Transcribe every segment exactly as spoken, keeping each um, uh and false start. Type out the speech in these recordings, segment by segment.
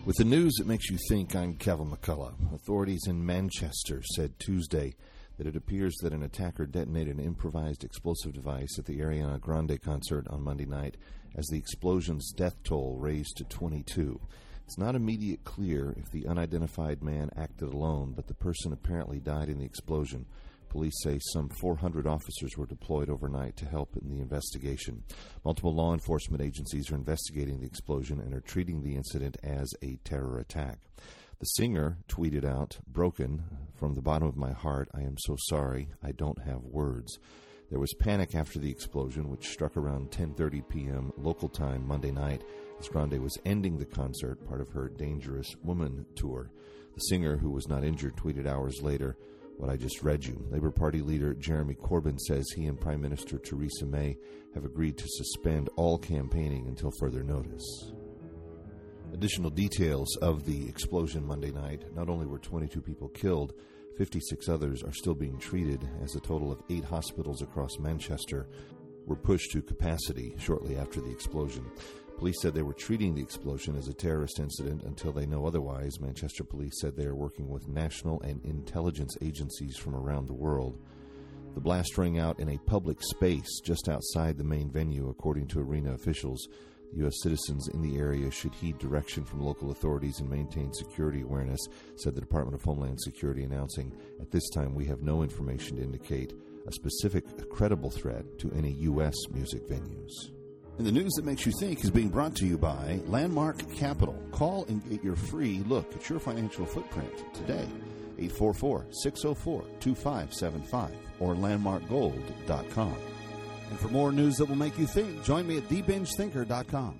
With the news that makes you think, I'm Kevin McCullough. Authorities in Manchester said Tuesday that it appears that an attacker detonated an improvised explosive device at the Ariana Grande concert on Monday night as the explosion's death toll raised to twenty-two. It's not immediately clear if the unidentified man acted alone, but the person apparently died in the explosion. Police say some four hundred officers were deployed overnight to help in the investigation. Multiple law enforcement agencies are investigating the explosion and are treating the incident as a terror attack. The singer tweeted out, "Broken, from the bottom of my heart, I am so sorry, I don't have words." There was panic after the explosion, which struck around ten thirty p.m. local time Monday night as Grande was ending the concert, part of her Dangerous Woman tour. The singer, who was not injured, tweeted hours later, "What I just read you." Labour Party leader Jeremy Corbyn says he and Prime Minister Theresa May have agreed to suspend all campaigning until further notice. Additional details of the explosion Monday night. Not only were twenty-two people killed, fifty-six others are still being treated as a total of eight hospitals across Manchester were pushed to capacity shortly after the explosion. Police said they were treating the explosion as a terrorist incident until they know otherwise. Manchester police said they are working with national and intelligence agencies from around the world. The blast rang out in a public space just outside the main venue, according to arena officials. U S citizens in the area should heed direction from local authorities and maintain security awareness, said the Department of Homeland Security, announcing, "At this time, we have no information to indicate a specific credible threat to any U S music venues." And the news that makes you think is being brought to you by Landmark Capital. Call and get your free look at your financial footprint today. eight four four, six zero four, two five seven five or landmark gold dot com. And for more news that will make you think, join me at the binge thinker dot com.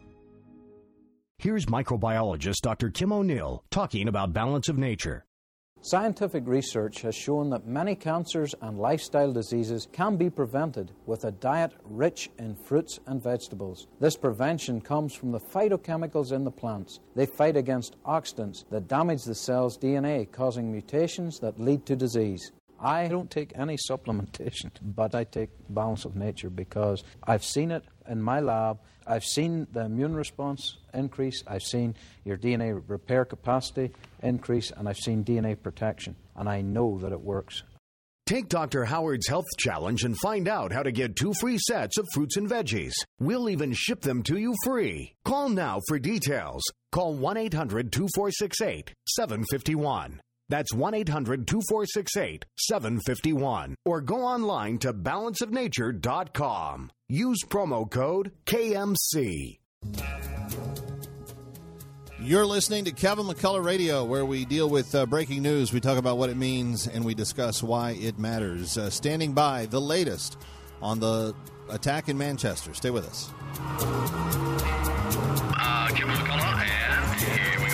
Here's microbiologist Doctor Kim O'Neill talking about balance of nature. Scientific research has shown that many cancers and lifestyle diseases can be prevented with a diet rich in fruits and vegetables. This prevention comes from the phytochemicals in the plants. They fight against oxidants that damage the cell's D N A, causing mutations that lead to disease. I don't take any supplementation, but I take Balance of Nature because I've seen it in my lab. I've seen the immune response increase. I've seen your D N A repair capacity increase, and I've seen D N A protection, and I know that it works. Take Doctor Howard's Health Challenge and find out how to get two free sets of fruits and veggies. We'll even ship them to you free. Call now for details. Call one eight hundred two four six eight seven five one. That's one eight hundred two four six eight seven five one. Or go online to balance of nature dot com. Use promo code K M C. You're listening to Kevin McCullough Radio, where we deal with uh, breaking news. We talk about what it means, and we discuss why it matters. Uh, standing by, the latest on the attack in Manchester. Stay with us. Uh, Kevin McCullough, and here we go.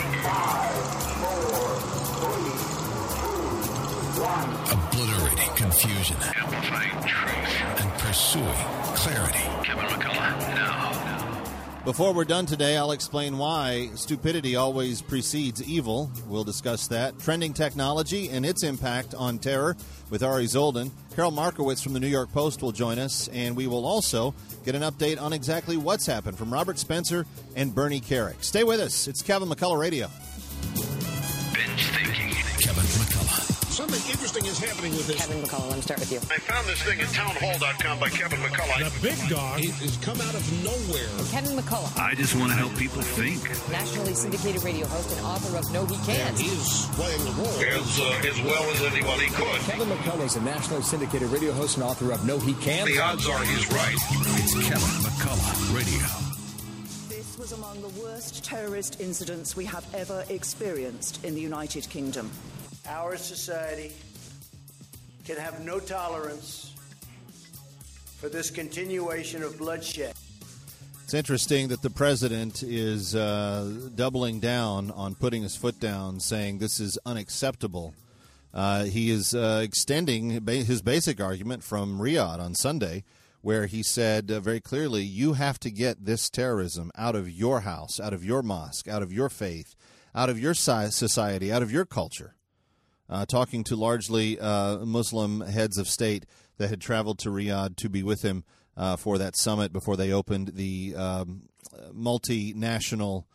Obliterating confusion, Amplifying truth, and pursuing clarity. Kevin McCullough, now. Before we're done today, I'll explain why stupidity always precedes evil. We'll discuss that. Trending technology and its impact on terror with Ari Zoldan. Carol Markowitz from the New York Post will join us, and we will also get an update on exactly what's happened from Robert Spencer and Bernie Carrick. Stay with us. It's Kevin McCullough Radio. Binge thinking. Kevin McCullough. Something interesting is happening with this. Kevin McCullough, let me start with you. I found this thing at townhall dot com by Kevin McCullough. The big dog has come out of nowhere. Kevin McCullough. I just want to help people think. Nationally syndicated radio host and author of No He Can't. And he's playing the role as, uh, as well as anybody could. Kevin McCullough is a nationally syndicated radio host and author of No He Can't. The odds are he's right. It's Kevin McCullough Radio. This was among the worst terrorist incidents we have ever experienced in the United Kingdom. Our society can have no tolerance for this continuation of bloodshed. It's interesting that the president is uh, doubling down on putting his foot down, saying this is unacceptable. Uh, he is uh, extending his basic argument from Riyadh on Sunday, where he said uh, very clearly, you have to get this terrorism out of your house, out of your mosque, out of your faith, out of your society, out of your culture. Uh, talking to largely uh, Muslim heads of state that had traveled to Riyadh to be with him uh, for that summit before they opened the um, multinational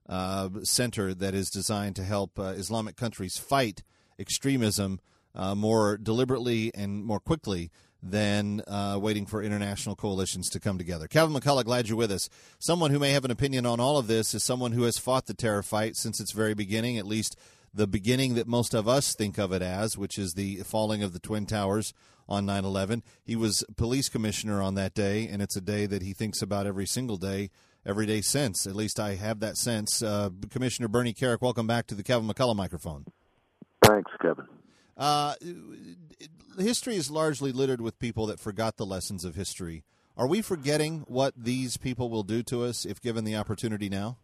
uh, center that is designed to help uh, Islamic countries fight extremism uh, more deliberately and more quickly than uh, waiting for international coalitions to come together. Kevin McCullough, glad you're with us. Someone who may have an opinion on all of this is someone who has fought the terror fight since its very beginning, at least the beginning that most of us think of it as, which is the falling of the Twin Towers on nine eleven. He was police commissioner on that day, and it's a day that he thinks about every single day, every day since. At least I have that sense. Uh, Commissioner Bernie Kerik, welcome back to the Kevin McCullough microphone. Thanks, Kevin. Uh, history is largely littered with people that forgot the lessons of history. Are we forgetting what these people will do to us if given the opportunity now?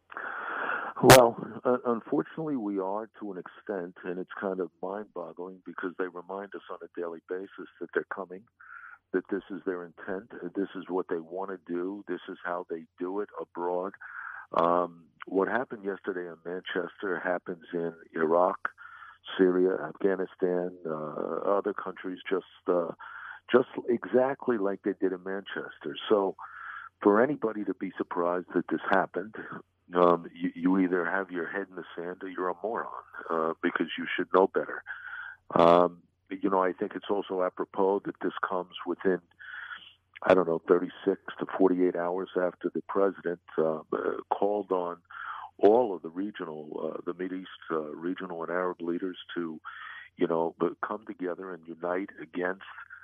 Well, uh, unfortunately, we are to an extent, and it's kind of mind-boggling because they remind us on a daily basis that they're coming, that this is their intent, this is what they want to do, this is how they do it abroad. Um, what happened yesterday in Manchester happens in Iraq, Syria, Afghanistan, uh, other countries, just uh, just exactly like they did in Manchester. So for anybody to be surprised that this happened, um, you, you either have your head in the sand or you're a moron, uh, because you should know better. Um, you know, I think it's also apropos that this comes within, I don't know, thirty-six to forty-eight hours after the president uh, uh, called on all of the regional, uh, the Mideast uh, regional and Arab leaders to, you know, come together and unite against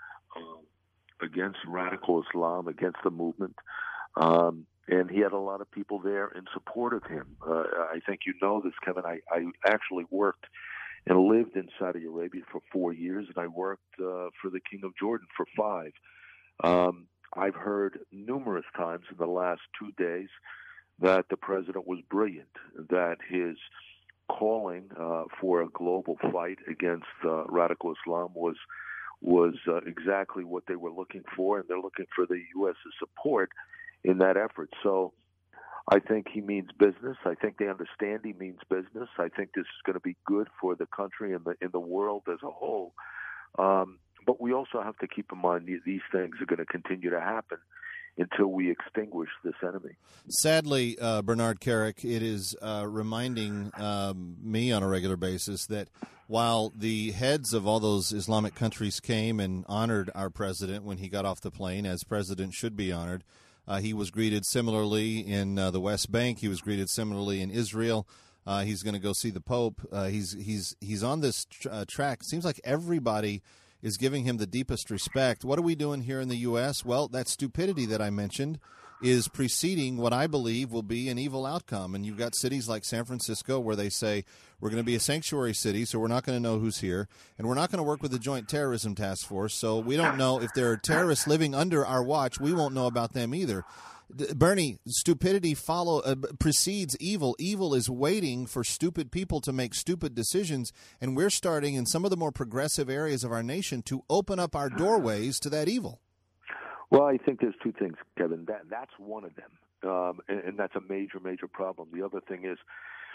uh, against radical Islam, against the movement. Um, and he had a lot of people there in support of him. Uh, I think you know this, Kevin. I, I actually worked and lived in Saudi Arabia for four years, and I worked uh, for the King of Jordan for five. Um, I've heard numerous times in the last two days that the president was brilliant, that his calling uh, for a global fight against uh, radical Islam was was uh, exactly what they were looking for, and they're looking for the U S support in that effort. So I think he means business. I think they understand he means business. I think this is going to be good for the country and the in the world as a whole. Um, but we also have to keep in mind these things are going to continue to happen until we extinguish this enemy. Sadly, uh, Bernard Kerik, it is uh, reminding um, me on a regular basis that while the heads of all those Islamic countries came and honored our president when he got off the plane, as president should be honored, uh, he was greeted similarly in uh, the West Bank. He was greeted similarly in Israel. Uh, he's going to go see the Pope. Uh, he's he's he's on this tr- uh, track. It seems like everybody is giving him the deepest respect. What are we doing here in the U S? Well, that stupidity that I mentioned is preceding what I believe will be an evil outcome. And you've got cities like San Francisco where they say, we're going to be a sanctuary city, so we're not going to know who's here, and we're not going to work with the Joint Terrorism Task Force, so we don't know if there are terrorists living under our watch. We won't know about them either. Bernie, stupidity follow uh, precedes evil. Evil is waiting for stupid people to make stupid decisions, and we're starting in some of the more progressive areas of our nation to open up our doorways to that evil. Well, I think there's two things, Kevin. That that's one of them, um, and, and that's a major, major problem. The other thing is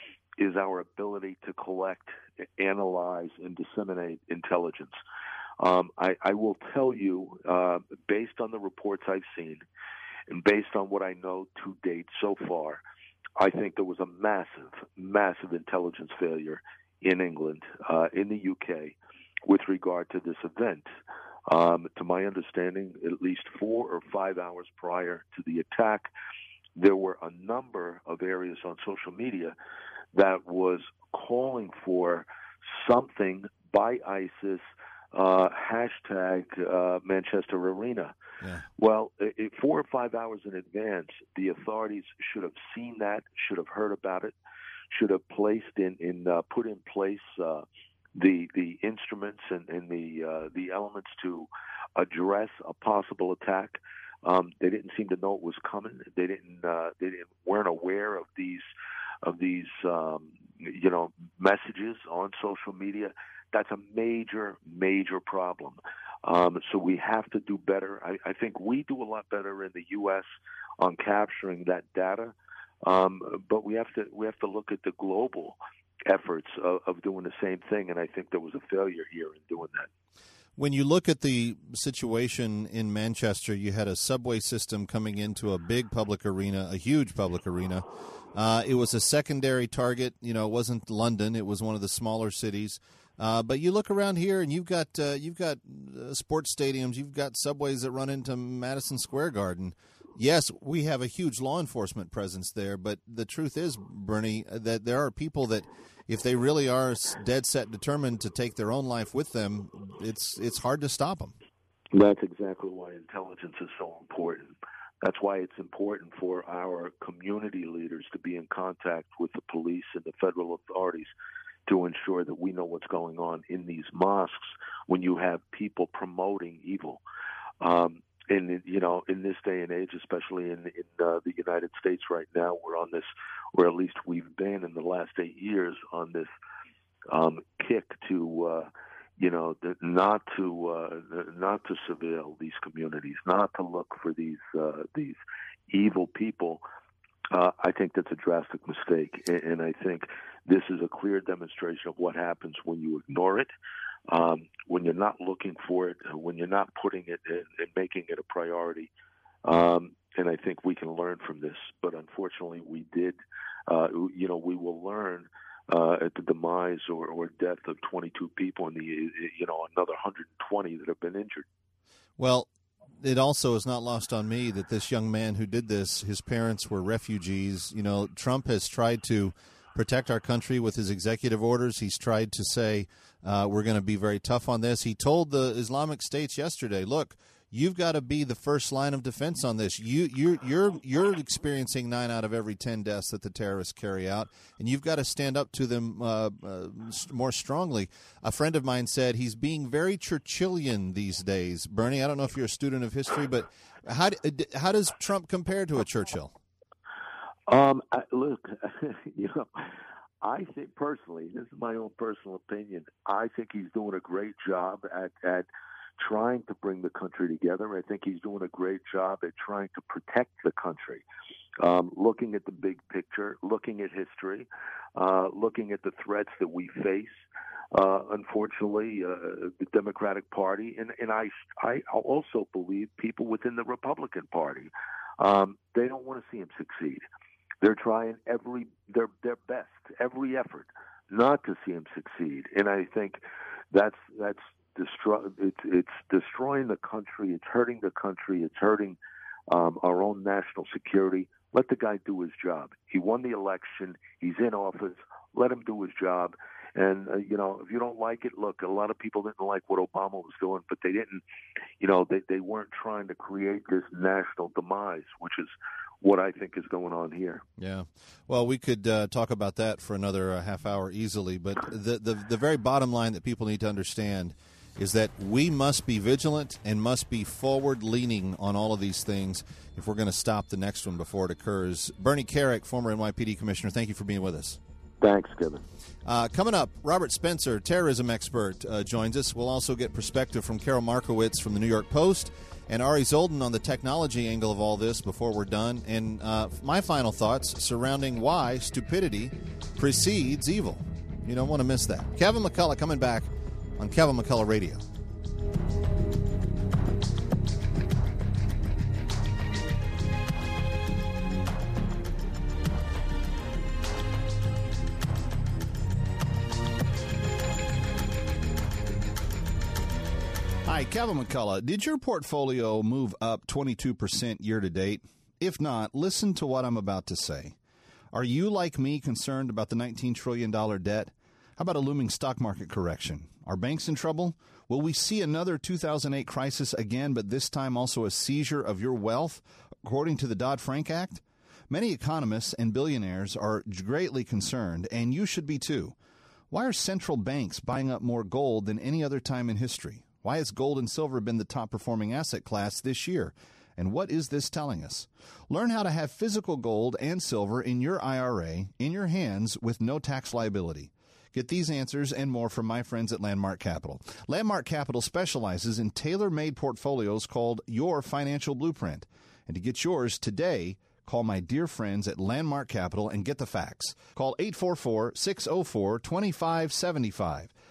is our ability to collect, analyze, and disseminate intelligence. Um, I, I will tell you, uh, based on the reports I've seen, and based on what I know to date so far, I think there was a massive, massive intelligence failure in England, uh, in the U K, with regard to this event. Um, to my understanding, at least four or five hours prior to the attack, there were a number of areas on social media that was calling for something by ISIS, uh, hashtag uh, Manchester Arena. Yeah. Well, it, four or five hours in advance, the authorities should have seen that, should have heard about it, should have placed in, in uh, put in place uh, the the instruments and, and the uh, the elements to address a possible attack. Um, they didn't seem to know it was coming. They didn't. Uh, they didn't, weren't aware of these of these um, you know messages on social media. That's a major major problem. Um, so we have to do better. I, I think we do a lot better in the U S on capturing that data, um, but we have to we have to look at the global efforts of, of doing the same thing. And I think there was a failure here in doing that. When you look at the situation in Manchester, you had a subway system coming into a big public arena, a huge public arena. Uh, it was a secondary target. You know, it wasn't London. It was one of the smaller cities. Uh, but you look around here, and you've got uh, you've got uh, sports stadiums. You've got subways that run into Madison Square Garden. Yes, we have a huge law enforcement presence there, but the truth is, Bernie, that there are people that, if they really are dead set determined to take their own life with them, it's it's hard to stop them. That's exactly why intelligence is so important. That's why it's important for our community leaders to be in contact with the police and the federal authorities to ensure that we know what's going on in these mosques when you have people promoting evil. Um, and, you know, in this day and age, especially in, in uh, the United States right now, we're on this, or at least we've been in the last eight years on this um, kick to, uh, you know, not to uh, not to surveil these communities, not to look for these uh, these evil people. Uh, I think that's a drastic mistake, and, and I think this is a clear demonstration of what happens when you ignore it, um, when you're not looking for it, when you're not putting it in, and making it a priority. Um, and I think we can learn from this, but unfortunately we did. Uh, you know, we will learn uh, at the demise or, or death of twenty-two people and the, you know, another one hundred twenty that have been injured. Well, it also is not lost on me that this young man who did this, his parents were refugees. You know, Trump has tried to protect our country with his executive orders. He's tried to say uh, we're going to be very tough on this. He told the Islamic States yesterday, look, you've got to be the first line of defense on this. You, you're, you're, you're experiencing nine out of every ten deaths that the terrorists carry out, and you've got to stand up to them uh, uh, more strongly. A friend of mine said he's being very Churchillian these days. Bernie, I don't know if you're a student of history, but how, how does Trump compare to a Churchill? Um, I, look, you know, I think personally, this is my own personal opinion, I think he's doing a great job at, at trying to bring the country together. I think he's doing a great job at trying to protect the country, um, looking at the big picture, looking at history, uh, looking at the threats that we face. Uh, unfortunately, uh, the Democratic Party, and, and I, I also believe people within the Republican Party, um, they don't want to see him succeed. They're trying every their their best, every effort, not to see him succeed. And I think that's that's destroy it's it's destroying the country. It's hurting the country. It's hurting um, our own national security. Let the guy do his job. He won the election. He's in office. Let him do his job. And, uh, you know, if you don't like it, look, a lot of people didn't like what Obama was doing, but they didn't, you know, they, they weren't trying to create this national demise, which is what I think is going on here. Yeah. Well, we could uh, talk about that for another uh, half hour easily, but the, the the very bottom line that people need to understand is that we must be vigilant and must be forward-leaning on all of these things if we're going to stop the next one before it occurs. Bernie Kerik, former N Y P D commissioner, thank you for being with us. Thanks, Kevin. Uh, coming up, Robert Spencer, terrorism expert, uh, joins us. We'll also get perspective from Carol Markowitz from the New York Post and Ari Zoldan on the technology angle of all this before we're done. And uh, my final thoughts surrounding why stupidity precedes evil. You don't want to miss that. Kevin McCullough coming back on Kevin McCullough Radio. Hi, Kevin McCullough. Did your portfolio move up twenty-two percent year to date? If not, listen to what I'm about to say. Are you, like me, concerned about the nineteen trillion dollars debt? How about a looming stock market correction? Are banks in trouble? Will we see another two thousand eight crisis again, but this time also a seizure of your wealth, according to the Dodd-Frank Act? Many economists and billionaires are greatly concerned, and you should be too. Why are central banks buying up more gold than any other time in history? Why has gold and silver been the top-performing asset class this year? And what is this telling us? Learn how to have physical gold and silver in your I R A, in your hands, with no tax liability. Get these answers and more from my friends at Landmark Capital. Landmark Capital specializes in tailor-made portfolios called Your Financial Blueprint. And to get yours today, call my dear friends at Landmark Capital and get the facts. Call eight four four, six oh four, two five seven five.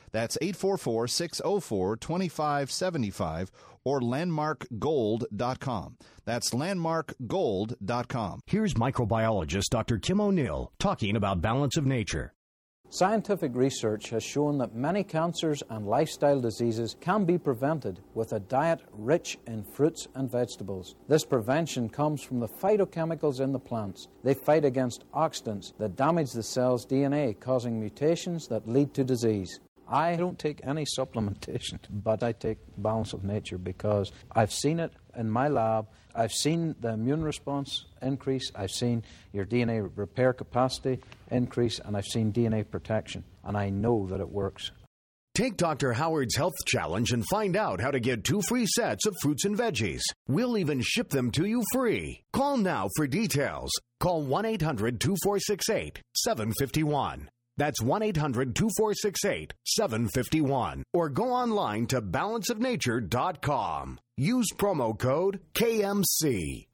That's eight four four, six oh four, two five seven five or landmark gold dot com. That's landmark gold dot com. Here's microbiologist Doctor Kim O'Neill talking about balance of nature. Scientific research has shown that many cancers and lifestyle diseases can be prevented with a diet rich in fruits and vegetables. This prevention comes from the phytochemicals in the plants. They fight against oxidants that damage the cell's D N A, causing mutations that lead to disease. I don't take any supplementation, but I take Balance of Nature because I've seen it in my lab. I've seen the immune response increase. I've seen your D N A repair capacity increase, and I've seen D N A protection, and I know that it works. Take Doctor Howard's Health Challenge and find out how to get two free sets of fruits and veggies. We'll even ship them to you free. Call now for details. Call one eight hundred, two four six eight, seven five one. That's one eight hundred, two four six eight, seven five one. Or go online to balance of nature dot com. Use promo code K M C.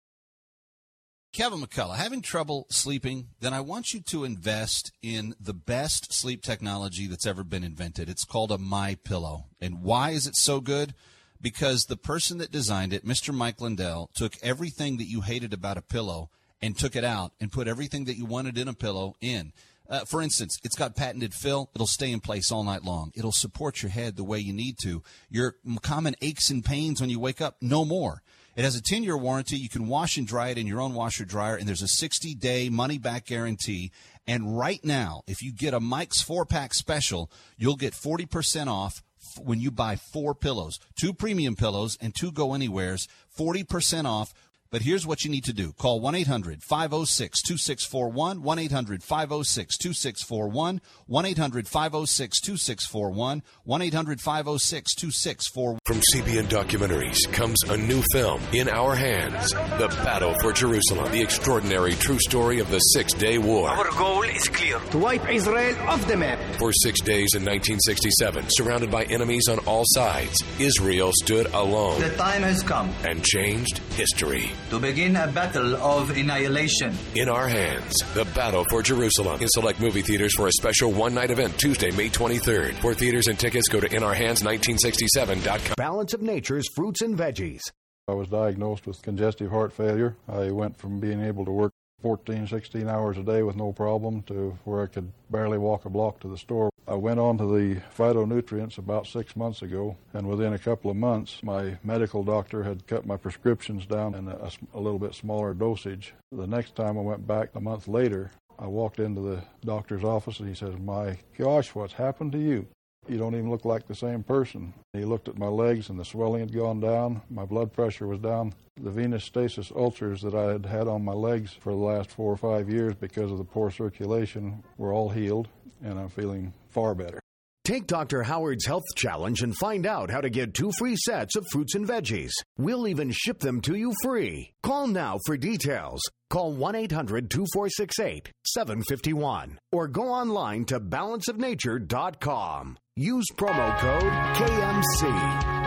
Kevin McCullough, having trouble sleeping? Then I want you to invest in the best sleep technology that's ever been invented. It's called a MyPillow. And why is it so good? Because the person that designed it, Mister Mike Lindell, took everything that you hated about a pillow and took it out and put everything that you wanted in a pillow in. Uh, for instance, it's got patented fill. It'll stay in place all night long. It'll support your head the way you need to. Your common aches and pains when you wake up, no more. It has a ten-year warranty. You can wash and dry it in your own washer-dryer, and there's a sixty-day money-back guarantee. And right now, if you get a Mike's four-pack special, you'll get forty percent off when you buy four pillows, two premium pillows and two go-anywheres, forty percent off. But here's what you need to do. Call one eight hundred, five oh six, two six four one, one eight hundred, five oh six, two six four one, one eight hundred, five oh six, two six four one, one eight hundred, five oh six, two six four one. From C B N Documentaries comes a new film, In Our Hands, The Battle for Jerusalem, the extraordinary true story of the Six-Day War. Our goal is clear, to wipe Israel off the map. For six days in nineteen sixty-seven, surrounded by enemies on all sides, Israel stood alone. The time has come. And changed history. To begin a battle of annihilation. In Our Hands, The Battle for Jerusalem. In select movie theaters for a special one-night event Tuesday, May twenty-third. For theaters and tickets, go to in our hands nineteen sixty-seven dot com. Balance of Nature's fruits and veggies. I was diagnosed with congestive heart failure. I went from being able to work fourteen, sixteen hours a day with no problem to where I could barely walk a block to the store. I went on to the phytonutrients about six months ago, and within a couple of months, my medical doctor had cut my prescriptions down in a, a little bit smaller dosage. The next time I went back a month later, I walked into the doctor's office and he says, "My gosh, what's happened to you? You don't even look like the same person." He looked at my legs and the swelling had gone down. My blood pressure was down. The venous stasis ulcers that I had had on my legs for the last four or five years because of the poor circulation were all healed, and I'm feeling far better. Take Doctor Howard's Health Challenge and find out how to get two free sets of fruits and veggies. We'll even ship them to you free. Call now for details. Call one eight hundred, two four six eight, seven five one or go online to balance of nature dot com. Use promo code K M C.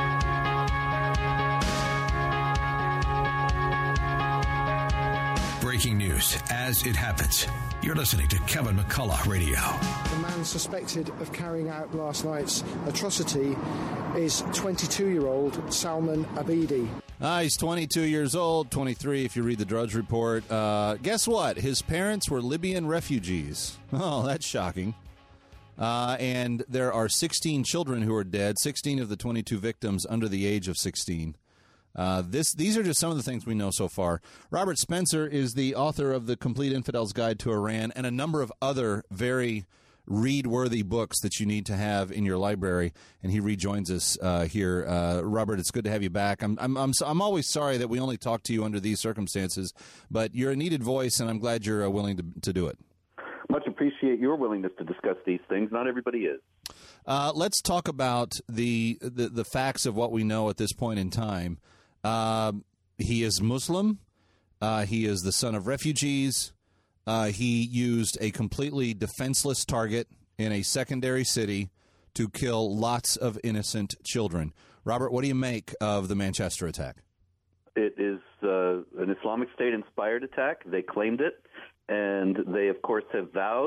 Breaking news as it happens. You're listening to Kevin McCullough Radio. The man suspected of carrying out last night's atrocity is twenty-two-year-old Salman Abedi. Uh, he's twenty-two years old, twenty-three if you read the Drudge Report. Uh, guess what? His parents were Libyan refugees. Oh, that's shocking. Uh, and there are sixteen children who are dead, sixteen of the twenty-two victims under the age of sixteen. Uh, this, these are just some of the things we know so far. Robert Spencer is the author of The Complete Infidel's Guide to Iran and a number of other very read-worthy books that you need to have in your library, and he rejoins us uh, here. Uh, Robert, it's good to have you back. I'm, I'm, I'm, I'm always sorry that we only talk to you under these circumstances, but you're a needed voice, and I'm glad you're uh, willing to, to do it. Much appreciate your willingness to discuss these things. Not everybody is. Uh, let's talk about the, the, the facts of what we know at this point in time. Uh, he is Muslim. Uh, he is the son of refugees. Uh, he used a completely defenseless target in a secondary city to kill lots of innocent children. Robert, what do you make of the Manchester attack? It is uh, an Islamic State-inspired attack. They claimed it, and they, of course, have vowed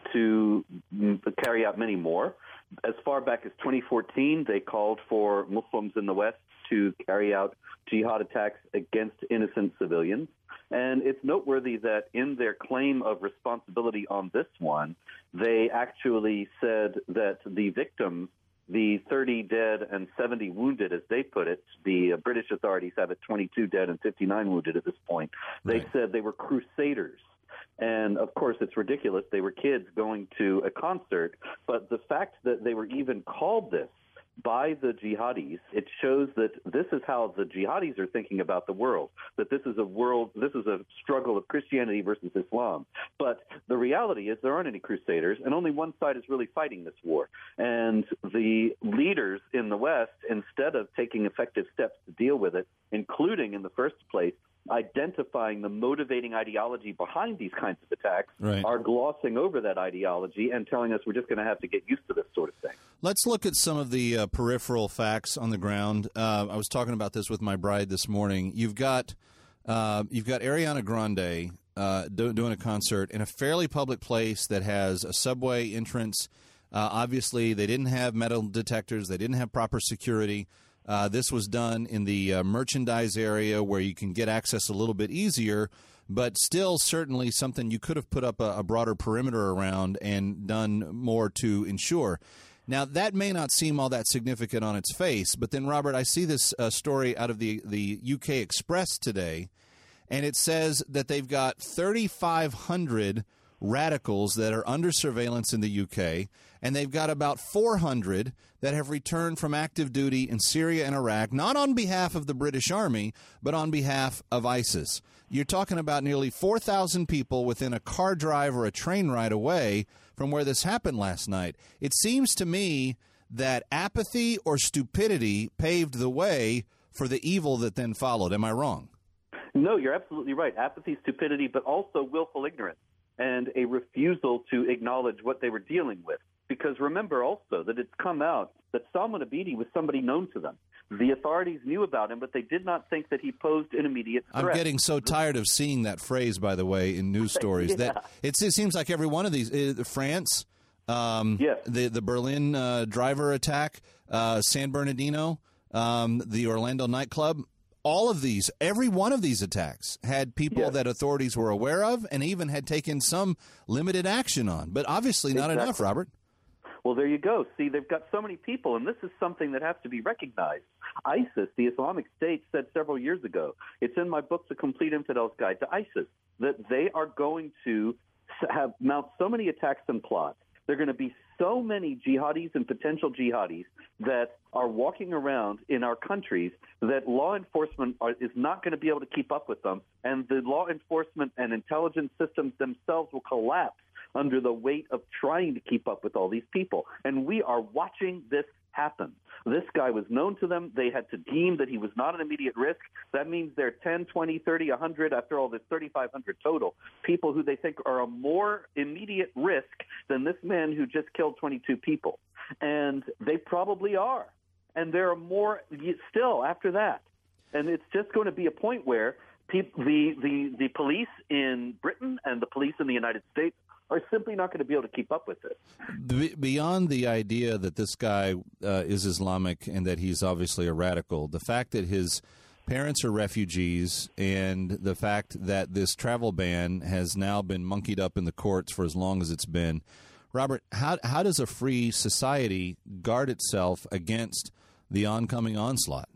to carry out many more. As far back as twenty fourteen, they called for Muslims in the West to carry out jihad attacks against innocent civilians. And it's noteworthy that in their claim of responsibility on this one, they actually said that the victims, the thirty dead and seventy wounded, as they put it, the British authorities have it twenty-two dead and fifty-nine wounded at this point. They right. said they were crusaders. And, of course, it's ridiculous. They were kids going to a concert. But the fact that they were even called this by the jihadis, it shows that this is how the jihadis are thinking about the world, that this is a world, this is a struggle of Christianity versus Islam. But the reality is there aren't any crusaders, and only one side is really fighting this war. And the leaders in the West, instead of taking effective steps to deal with it, including in the first place identifying the motivating ideology behind these kinds of attacks, right. are glossing over that ideology and telling us we're just going to have to get used to this sort of thing. Let's look at some of the uh, peripheral facts on the ground. Uh, I was talking about this with my bride this morning. You've got uh, you've got Ariana Grande uh, do, doing a concert in a fairly public place that has a subway entrance. Uh, obviously, they didn't have metal detectors. They didn't have proper security. Uh, this was done in the uh, merchandise area where you can get access a little bit easier, but still certainly something you could have put up a, a broader perimeter around and done more to ensure. Now, that may not seem all that significant on its face, but then, Robert, I see this uh, story out of the, the U K Express today, and it says that they've got thirty-five hundred radicals that are under surveillance in the U K, and they've got about four hundred that have returned from active duty in Syria and Iraq, not on behalf of the British Army, but on behalf of ISIS. You're talking about nearly four thousand people within a car drive or a train ride away from where this happened last night. It seems to me that apathy or stupidity paved the way for the evil that then followed. Am I wrong? No, you're absolutely right. Apathy, stupidity, but also willful ignorance and a refusal to acknowledge what they were dealing with. Because remember also that it's come out that Salman Abedi was somebody known to them. The authorities knew about him, but they did not think that he posed an immediate threat. I'm getting so tired of seeing that phrase, by the way, in news stories. yeah. That it, it seems like every one of these, uh, France, um, yes. the, the Berlin uh, driver attack, uh, San Bernardino, um, the Orlando nightclub, all of these, every one of these attacks had people yes. that authorities were aware of and even had taken some limited action on. But obviously not exactly. enough, Robert. Well, there you go. See, they've got so many people, and this is something that has to be recognized. ISIS, the Islamic State, said several years ago, it's in my book, The Complete Infidel's Guide to ISIS, that they are going to have mount so many attacks and plots. There are going to be so many jihadis and potential jihadis that are walking around in our countries that law enforcement are, is not going to be able to keep up with them, and the law enforcement and intelligence systems themselves will collapse under the weight of trying to keep up with all these people. And we are watching this happen. This guy was known to them. They had to deem that he was not an immediate risk. That means there are ten, twenty, thirty, one hundred, after all, there's thirty-five hundred total, people who they think are a more immediate risk than this man who just killed twenty-two people. And they probably are. And there are more still after that. And it's just going to be a point where people, the, the, the police in Britain and the police in the United States are simply not going to be able to keep up with it. Beyond the idea that this guy uh, is Islamic and that he's obviously a radical, the fact that his parents are refugees and the fact that this travel ban has now been monkeyed up in the courts for as long as it's been, Robert, how, how does a free society guard itself against the oncoming onslaught?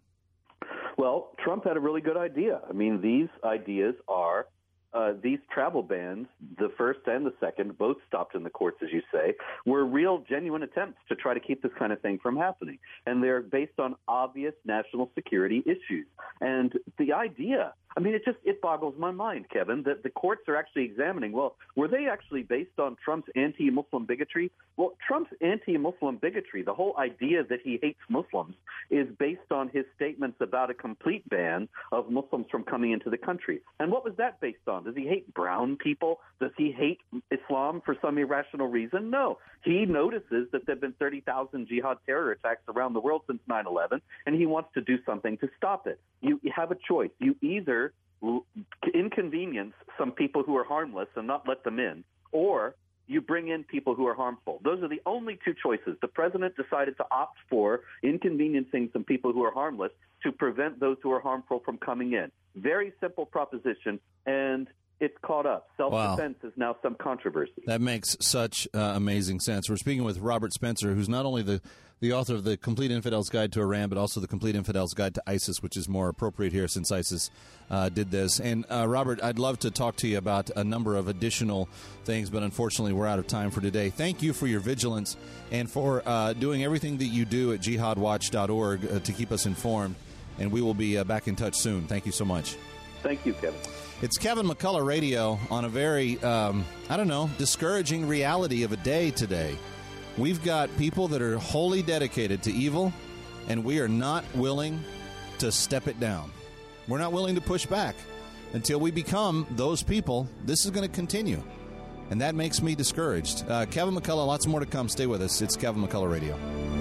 Well, Trump had a really good idea. I mean, these ideas are Uh, these travel bans, the first and the second, both stopped in the courts, as you say, were real, genuine attempts to try to keep this kind of thing from happening. And they're based on obvious national security issues. And the idea, I mean, it just, it boggles my mind, Kevin, that the courts are actually examining, well, were they actually based on Trump's anti-Muslim bigotry? Well, Trump's anti-Muslim bigotry, the whole idea that he hates Muslims, is based on his statements about a complete ban of Muslims from coming into the country. And what was that based on? Does he hate brown people? Does he hate Islam for some irrational reason? No. He notices that there have been thirty thousand jihad terror attacks around the world since nine eleven, and he wants to do something to stop it. You have a choice. You either inconvenience some people who are harmless and not let them in, or you bring in people who are harmful. Those are the only two choices. The president decided to opt for inconveniencing some people who are harmless to prevent those who are harmful from coming in. Very simple proposition, and it's caught up. Self-defense wow. is now some controversy. That makes such uh, amazing sense. We're speaking with Robert Spencer, who's not only the, the author of The Complete Infidel's Guide to Iran, but also The Complete Infidel's Guide to ISIS, which is more appropriate here since ISIS uh, did this. And, uh, Robert, I'd love to talk to you about a number of additional things, but unfortunately we're out of time for today. Thank you for your vigilance and for uh, doing everything that you do at jihad watch dot org uh, to keep us informed. And we will be uh, back in touch soon. Thank you so much. Thank you, Kevin. It's Kevin McCullough Radio on a very, um, I don't know, discouraging reality of a day today. We've got people that are wholly dedicated to evil, and we are not willing to step it down. We're not willing to push back. Until we become those people, this is going to continue. And that makes me discouraged. Uh, Kevin McCullough, lots more to come. Stay with us. It's Kevin McCullough Radio.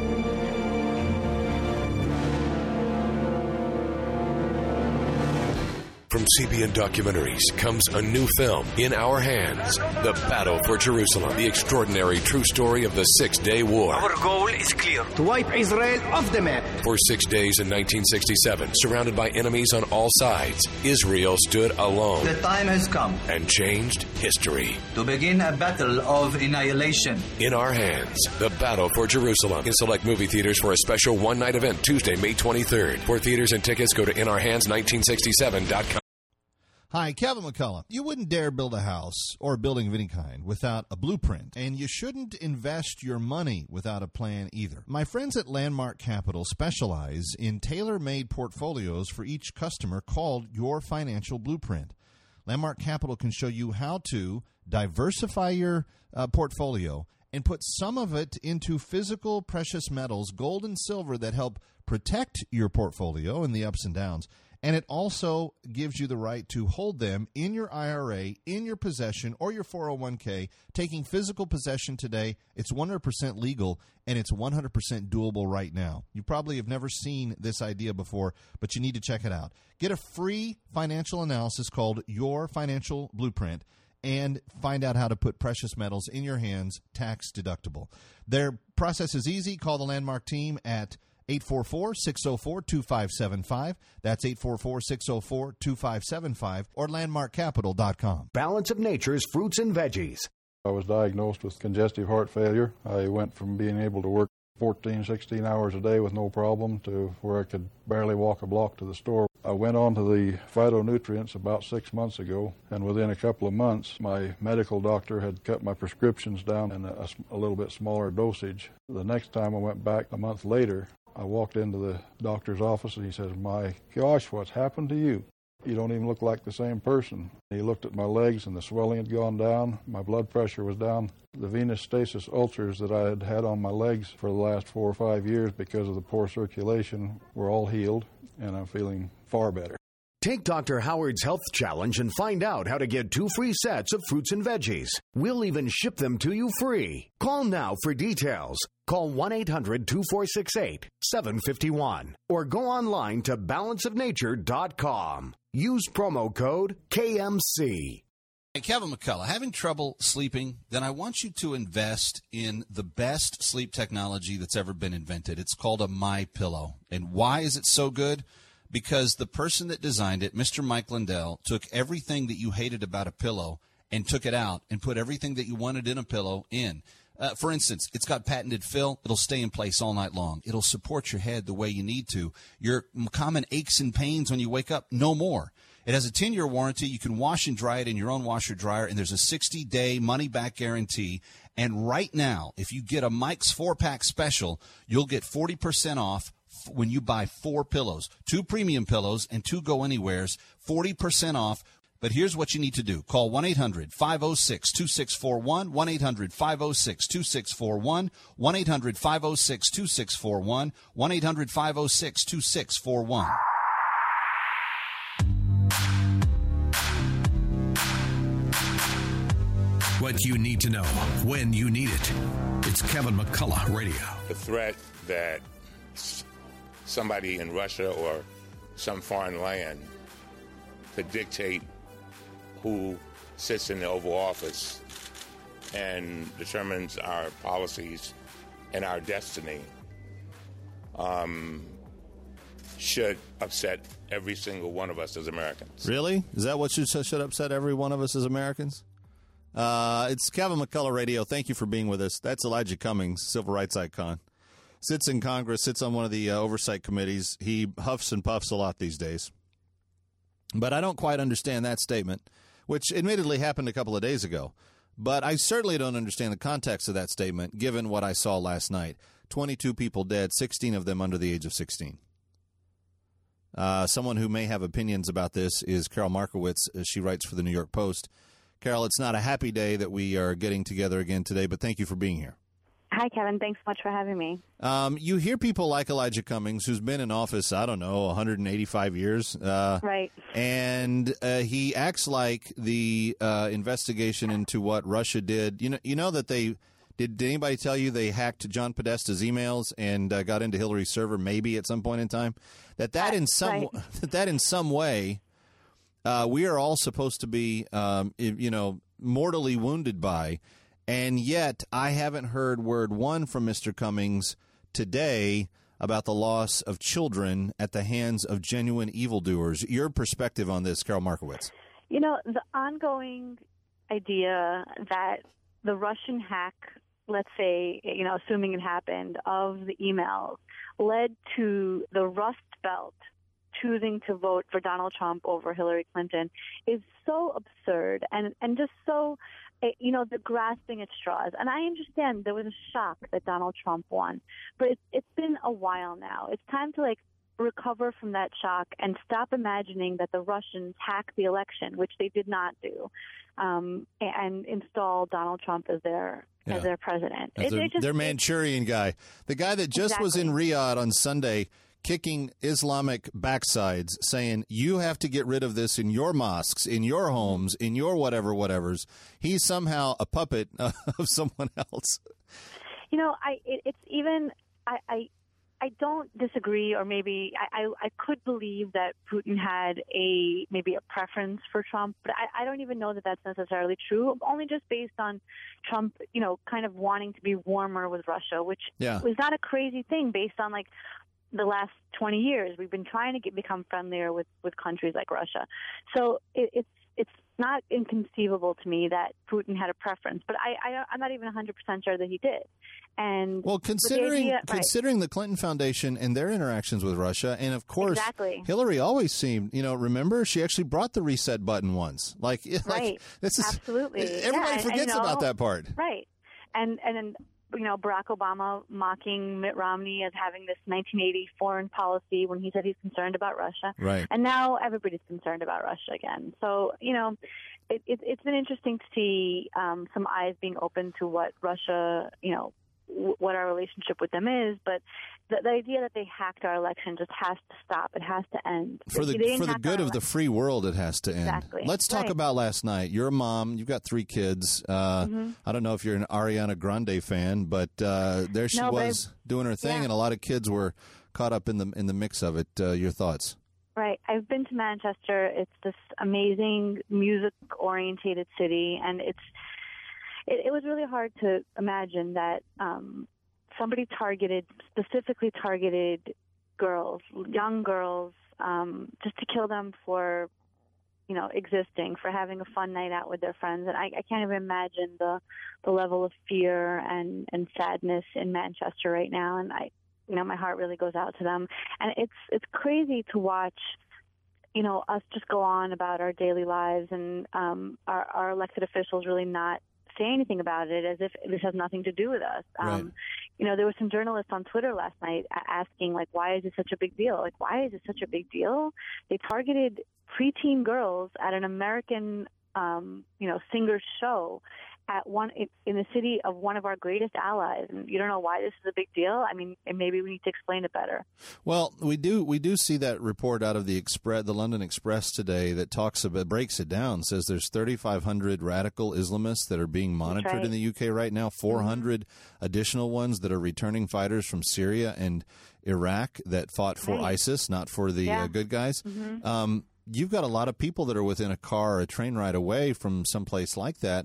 From C B N Documentaries comes a new film, In Our Hands, The Battle for Jerusalem, the extraordinary true story of the Six-Day War. Our goal is clear, to wipe Israel off the map. For six days in nineteen sixty-seven, surrounded by enemies on all sides, Israel stood alone. The time has come. And changed history. To begin a battle of annihilation. In Our Hands, The Battle for Jerusalem. In select movie theaters for a special one-night event Tuesday, May twenty-third. For theaters and tickets, go to in our hands nineteen sixty-seven dot com. Hi, Kevin McCullough. You wouldn't dare build a house or a building of any kind without a blueprint, and you shouldn't invest your money without a plan either. My friends at Landmark Capital specialize in tailor-made portfolios for each customer called Your Financial Blueprint. Landmark Capital can show you how to diversify your uh, portfolio and put some of it into physical precious metals, gold and silver, that help protect your portfolio in the ups and downs. And it also gives you the right to hold them in your I R A, in your possession, or your four oh one k. Taking physical possession today, it's one hundred percent legal, and it's one hundred percent doable right now. You probably have never seen this idea before, but you need to check it out. Get a free financial analysis called Your Financial Blueprint and find out how to put precious metals in your hands tax deductible. Their process is easy. Call the Landmark team at eight four four, six oh four, two five seven five. That's eight four four, six oh four, two five seven five or landmark capital dot com. Balance of Nature's fruits and veggies. I was diagnosed with congestive heart failure. I went from being able to work fourteen, sixteen hours a day with no problem to where I could barely walk a block to the store. I went on to the phytonutrients about six months ago, and within a couple of months, my medical doctor had cut my prescriptions down in a, a little bit smaller dosage. The next time I went back a month later, I walked into the doctor's office and he says, "My gosh, what's happened to you? You don't even look like the same person." He looked at my legs and the swelling had gone down. My blood pressure was down. The venous stasis ulcers that I had had on my legs for the last four or five years because of the poor circulation were all healed, and I'm feeling far better. Take Doctor Howard's Health Challenge and find out how to get two free sets of fruits and veggies. We'll even ship them to you free. Call now for details. Call one eight hundred, two four six eight, seven five one or go online to balance of nature dot com. Use promo code K M C. Hey, Kevin McCullough, having trouble sleeping? Then I want you to invest in the best sleep technology that's ever been invented. It's called a MyPillow. And why is it so good? Because the person that designed it, Mister Mike Lindell, took everything that you hated about a pillow and took it out and put everything that you wanted in a pillow in. Uh, for instance, it's got patented fill. It'll stay in place all night long. It'll support your head the way you need to. Your common aches and pains when you wake up, no more. It has a ten-year warranty. You can wash and dry it in your own washer dryer, and there's a sixty-day money-back guarantee. And right now, if you get a Mike's four-pack special, you'll get forty percent off when you buy four pillows, two premium pillows and two go-anywheres, forty percent off. But here's what you need to do. Call one eight hundred, five oh six, two six four one, one eight hundred, five oh six, two six four one, one eight hundred, five oh six, two six four one, one eight hundred, five oh six, two six four one. What you need to know when you need it. It's Kevin McCullough Radio. The threat that somebody in Russia or some foreign land could dictate who sits in the Oval Office and determines our policies and our destiny um, should upset every single one of us as Americans. Really? Is that what should, should upset every one of us as Americans? Uh, it's Kevin McCullough Radio. Thank you for being with us. That's Elijah Cummings, civil rights icon. Sits in Congress, sits on one of the uh, oversight committees. He huffs and puffs a lot these days. But I don't quite understand that statement, which admittedly happened a couple of days ago. But I certainly don't understand the context of that statement, given what I saw last night. twenty-two people dead, sixteen of them under the age of sixteen. Uh, someone who may have opinions about this is Carol Markowitz. She writes for the New York Post. Carol, it's not a happy day that we are getting together again today, but thank you for being here. Hi, Kevin. Thanks so much for having me. Um, you hear people like Elijah Cummings, who's been in office, I don't know, one hundred eighty-five years. Uh, right. And uh, he acts like the uh, investigation into what Russia did. You know, you know that they did. Did anybody tell you they hacked John Podesta's emails and uh, got into Hillary's server? Maybe at some point in time. That that in some right. that, that in some way, uh, we are all supposed to be, um, you know, mortally wounded by. And yet, I haven't heard word one from Mister Cummings today about the loss of children at the hands of genuine evildoers. Your perspective on this, Carol Markowitz? You know, the ongoing idea that the Russian hack, let's say, you know, assuming it happened, of the emails led to the Rust Belt choosing to vote for Donald Trump over Hillary Clinton is so absurd and, and just so... you know, the grasping at straws. And I understand there was a shock that Donald Trump won, but it's, it's been a while now. It's time to, like, recover from that shock and stop imagining that the Russians hacked the election, which they did not do, um, and install Donald Trump as their yeah. as their president. As it, their, it just, their Manchurian guy. The guy that just exactly. was in Riyadh on Sunday kicking Islamic backsides, saying, you have to get rid of this in your mosques, in your homes, in your whatever, whatevers. He's somehow a puppet of someone else. You know, I it, it's even, I, I I don't disagree, or maybe I, I, I could believe that Putin had a maybe a preference for Trump, but I, I don't even know that that's necessarily true, only just based on Trump, you know, kind of wanting to be warmer with Russia, which yeah. was not a crazy thing based on, like, the last twenty years. We've been trying to get, become friendlier with, with countries like Russia. So it, it's it's not inconceivable to me that Putin had a preference, but I, I, I'm not even one hundred percent sure that he did. And well, considering the idea, considering right. the Clinton Foundation and their interactions with Russia, and of course, exactly. Hillary always seemed, you know, remember, she actually brought the reset button once. Like, right. like this is absolutely everybody yeah, forgets and, you know, about that part, right? And and then. You know, Barack Obama mocking Mitt Romney as having this nineteen eighty foreign policy when he said he's concerned about Russia. Right. And now everybody's concerned about Russia again. So, you know, it, it, it's been interesting to see um, some eyes being open to what Russia, you know, w- what our relationship with them is. But the, the idea that they hacked our election just has to stop. It has to end. For the for the good of the free world, it has to end. Exactly. Let's talk right. about last night. You're a mom. You've got three kids. Uh, mm-hmm. I don't know if you're an Ariana Grande fan, but uh, there she no, was doing her thing, yeah. and a lot of kids were caught up in the in the mix of it. Uh, your thoughts? Right. I've been to Manchester. It's this amazing music-orientated city, and it's it, it was really hard to imagine that um, somebody targeted, specifically targeted girls, young girls, um, just to kill them for, you know, existing, for having a fun night out with their friends. And I, I can't even imagine the the level of fear and, and sadness in Manchester right now. And I, you know, my heart really goes out to them. And it's it's crazy to watch, you know, us just go on about our daily lives and um, our, our elected officials really not say anything about it, as if this has nothing to do with us. Right. Um, you know, there were some journalists on Twitter last night asking, like, why is it such a big deal? Like, why is it such a big deal? They targeted preteen girls at an American, um, you know, singer's show at one in the city of one of our greatest allies, and you don't know why this is a big deal. I mean, and maybe we need to explain it better. Well, we do we do see that report out of the Express, the London Express today, that talks about breaks it down. Says there's thirty-five hundred radical Islamists that are being monitored right. in the U K right now. four hundred mm-hmm. additional ones that are returning fighters from Syria and Iraq that fought for right. ISIS, not for the yeah. uh, good guys. Mm-hmm. Um, you've got a lot of people that are within a car or a train ride away from someplace like that.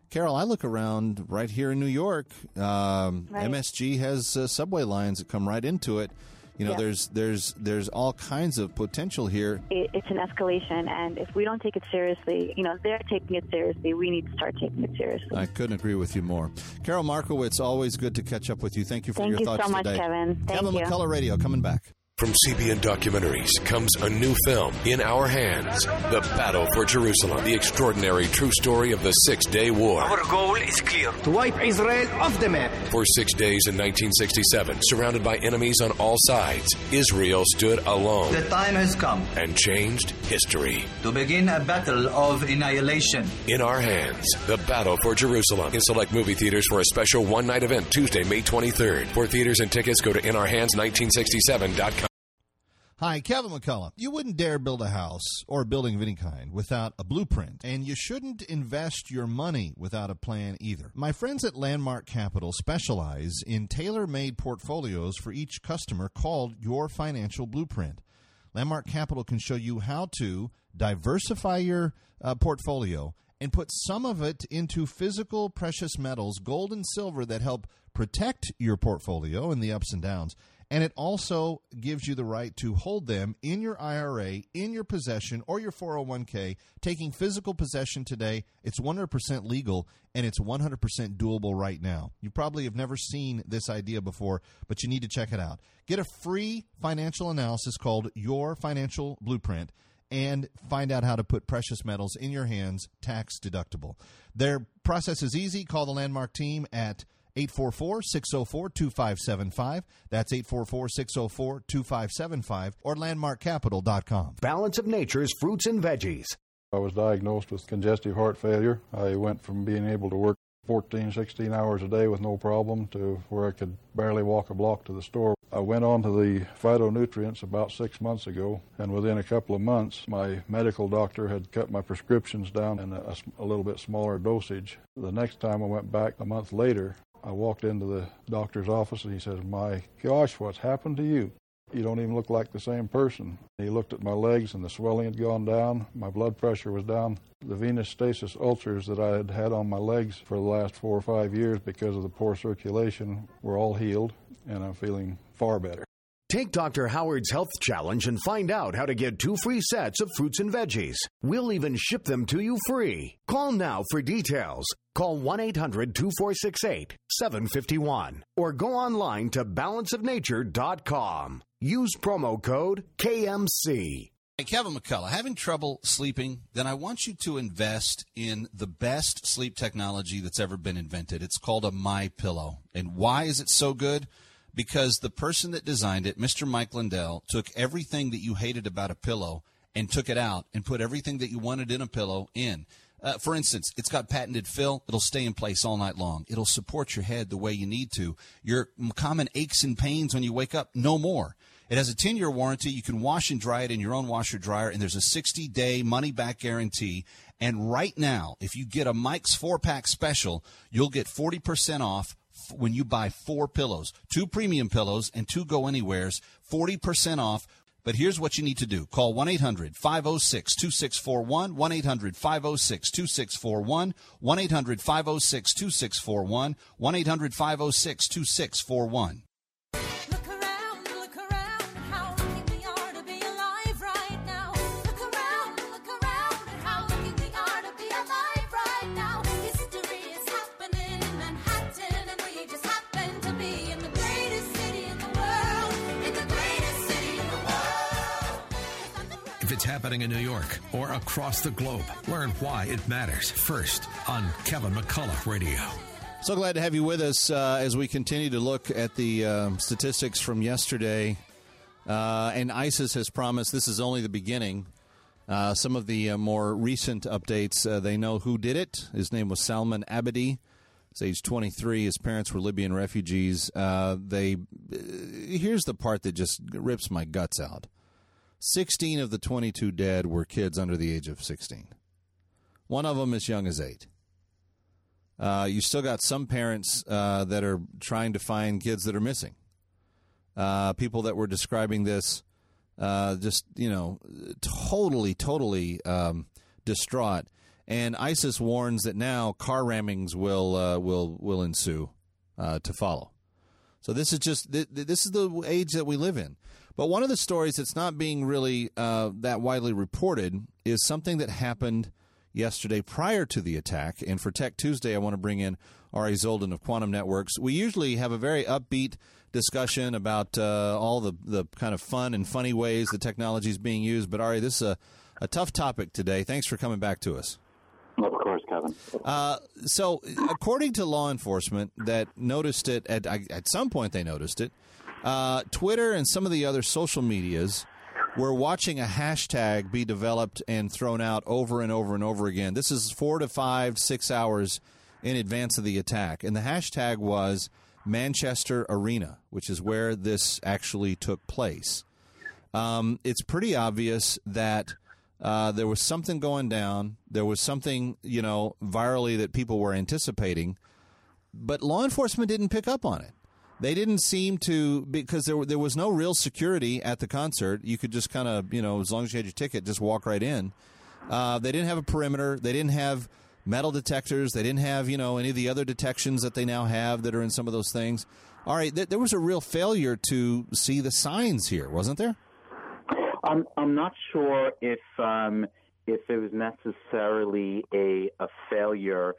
Carol, I look around right here in New York. Um, Right. M S G has uh, subway lines that come right into it. You know, Yeah. there's there's there's all kinds of potential here. It, it's an escalation, and if we don't take it seriously, you know, they're taking it seriously. We need to start taking it seriously. I couldn't agree with you more. Carol Markowitz, always good to catch up with you. Thank you for Thank your you thoughts so much, today. Kevin. Thank Kevin you. McCullough Radio coming back. From C B N Documentaries comes a new film, In Our Hands, The Battle for Jerusalem, the extraordinary true story of the Six-Day War. Our goal is clear, to wipe Israel off the map. For six days in nineteen sixty-seven, surrounded by enemies on all sides, Israel stood alone. The time has come and changed history. to begin a battle of annihilation. In Our Hands, The Battle for Jerusalem. In select movie theaters for a special one-night event Tuesday, May twenty-third. For theaters and tickets, go to in our hands nineteen sixty-seven dot com. Hi, Kevin McCullough. You wouldn't dare build a house or a building of any kind without a blueprint, and you shouldn't invest your money without a plan either. My friends at Landmark Capital specialize in tailor-made portfolios for each customer called Your Financial Blueprint. Landmark Capital can show you how to diversify your uh, portfolio and put some of it into physical precious metals, gold and silver, that help protect your portfolio in the ups and downs. And it also gives you the right to hold them in your I R A, in your possession, or your four oh one k. Taking physical possession today, it's one hundred percent legal, and it's one hundred percent doable right now. You probably have never seen this idea before, but you need to check it out. Get a free financial analysis called Your Financial Blueprint and find out how to put precious metals in your hands tax deductible. Their process is easy. Call the Landmark team at eight four four, six oh four, two five seven five. That's eight four four, six oh four, two five seven five or landmark capital dot com. Balance of Nature's fruits and veggies. I was diagnosed with congestive heart failure. I went from being able to work fourteen, sixteen hours a day with no problem to where I could barely walk a block to the store. I went on to the phytonutrients about six months ago, and within a couple of months, my medical doctor had cut my prescriptions down in a, a little bit smaller dosage. The next time I went back a month later, I walked into the doctor's office and he says, "My gosh, what's happened to you? You don't even look like the same person." He looked at my legs and the swelling had gone down. My blood pressure was down. The venous stasis ulcers that I had had on my legs for the last four or five years because of the poor circulation were all healed, and I'm feeling far better. Take Doctor Howard's Health Challenge and find out how to get two free sets of fruits and veggies. We'll even ship them to you free. Call now for details. Call one eight hundred, two four six eight, seven five one or go online to balance of nature dot com. Use promo code K M C. Hey, Kevin McCullough, having trouble sleeping? Then I want you to invest in the best sleep technology that's ever been invented. It's called a MyPillow. And why is it so good? Because the person that designed it, Mister Mike Lindell, took everything that you hated about a pillow and took it out and put everything that you wanted in a pillow in. Uh, for instance, it's got patented fill. It'll stay in place all night long. It'll support your head the way you need to. Your common aches and pains when you wake up, no more. It has a ten-year warranty. You can wash and dry it in your own washer dryer, and there's a sixty-day money-back guarantee. And right now, if you get a Mike's four-pack special, you'll get forty percent off when you buy four pillows, two premium pillows and two go-anywheres, forty percent off. But here's what you need to do. Call one eight hundred, five oh six, two six four one, one eight hundred, five oh six, two six four one, one eight hundred, five oh six, two six four one, one eight hundred, five oh six, two six four one. If it's happening in New York or across the globe, learn why it matters first on Kevin McCullough Radio. So glad to have you with us uh, as we continue to look at the uh, statistics from yesterday. Uh, and ISIS has promised this is only the beginning. Uh, some of the uh, more recent updates, uh, they know who did it. His name was Salman Abedi. He's age twenty-three. His parents were Libyan refugees. Uh, they uh, here's the part that just rips my guts out. sixteen of the twenty-two dead were kids under the age of sixteen. One of them as young as eight. Uh, you still got some parents uh, that are trying to find kids that are missing. Uh, people that were describing this uh, just, you know, totally, totally um, distraught. And ISIS warns that now car rammings will uh, will will ensue uh, to follow. So this is just th- this is the age that we live in. But one of the stories that's not being really uh, that widely reported is something that happened yesterday prior to the attack. And for Tech Tuesday, I want to bring in Ari Zoldan of Quantum Networks. We usually have a very upbeat discussion about uh, all the, the kind of fun and funny ways the technology is being used. But, Ari, this is a, a tough topic today. Thanks for coming back to us. Of course, Kevin. Uh, so, according to law enforcement that noticed it, at, at some point they noticed it, uh, Twitter and some of the other social medias were watching a hashtag be developed and thrown out over and over and over again. This is four to five, six hours in advance of the attack. And the hashtag was Manchester Arena, which is where this actually took place. Um, it's pretty obvious that uh, there was something going down. There was something, you know, virally that people were anticipating. But law enforcement didn't pick up on it. They didn't seem to, because there there was no real security at the concert. You could just kind of, you know, as long as you had your ticket, just walk right in. Uh, they didn't have a perimeter. They didn't have metal detectors. They didn't have, you know, any of the other detections that they now have that are in some of those things. All right, th- there was a real failure to see the signs here, wasn't there? I'm I'm not sure if um, if it was necessarily a a failure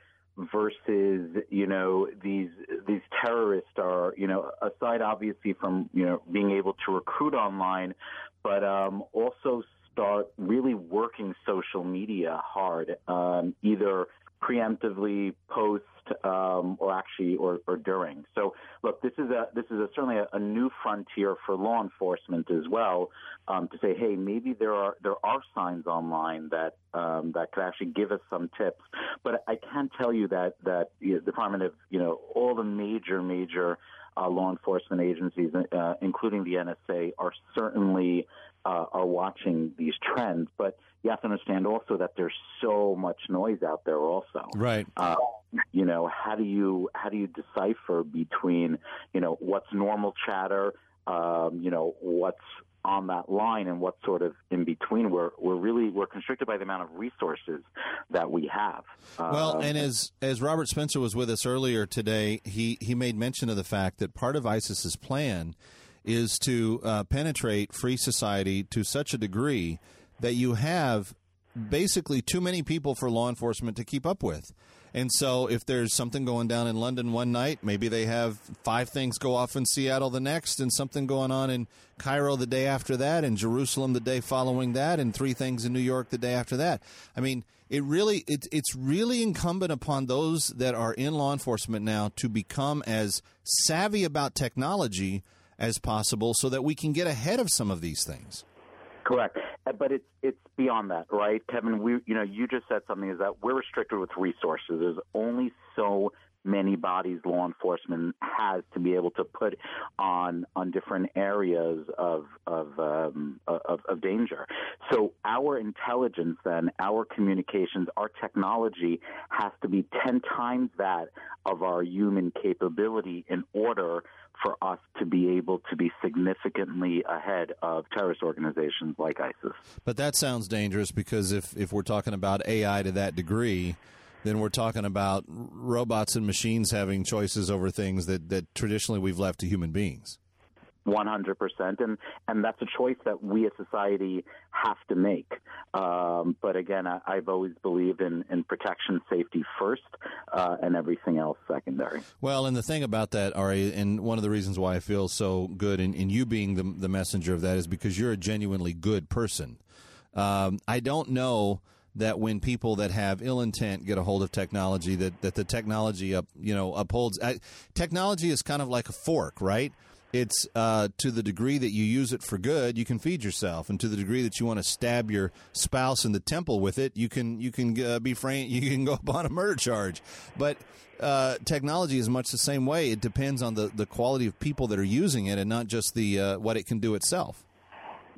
versus, you know, these these terrorists are, you know, aside obviously from, you know, being able to recruit online, but um, also start really working social media hard, um, either preemptively, post, um, or actually, or, or during. So, look, this is a this is a, certainly a, a new frontier for law enforcement as well, um, to say, hey, maybe there are there are signs online that um, that could actually give us some tips. But I can tell you that that you know, the Department of, you know, all the major major uh, law enforcement agencies, uh, including the N S A, are certainly uh, are watching these trends. But you have to understand also that there's so much noise out there also. Right. Uh, you know, how do you how do you decipher between, you know, what's normal chatter, um, you know, what's on that line and what's sort of in between? We're we're really we're constricted by the amount of resources that we have. Well, um, and as as Robert Spencer was with us earlier today, he he made mention of the fact that part of ISIS's plan is to uh, penetrate free society to such a degree that you have basically too many people for law enforcement to keep up with. And so if there's something going down in London one night, maybe they have five things go off in Seattle the next, and something going on in Cairo the day after that, and Jerusalem the day following that, and three things in New York the day after that. I mean, it really it, it's really incumbent upon those that are in law enforcement now to become as savvy about technology as possible so that we can get ahead of some of these things. Correct. But it's it's beyond that, right, Kevin? We, you know, you just said something, is that we're restricted with resources. There's only so many bodies law enforcement has to be able to put on on different areas of of, um, of of danger. So our intelligence, then, our communications, our technology has to be ten times that of our human capability in order for us to be able to be significantly ahead of terrorist organizations like ISIS. But that sounds dangerous, because if, if we're talking about A I to that degree, then we're talking about robots and machines having choices over things that, that traditionally we've left to human beings. one hundred percent. And, and that's a choice that we as society have to make. Um, but again, I, I've always believed in, in protection, safety first, uh, and everything else secondary. Well, and the thing about that, Ari, and one of the reasons why I feel so good in, in you being the, the messenger of that is because you're a genuinely good person. Um, I don't know that when people that have ill intent get a hold of technology, that, that the technology up, you know, upholds. I, technology is kind of like a fork, right? It's uh, to the degree that you use it for good, you can feed yourself, and to the degree that you want to stab your spouse in the temple with it, you can you can uh, be framed, you can go up on a murder charge. But uh, technology is much the same way. It depends on the, the quality of people that are using it, and not just the uh, what it can do itself.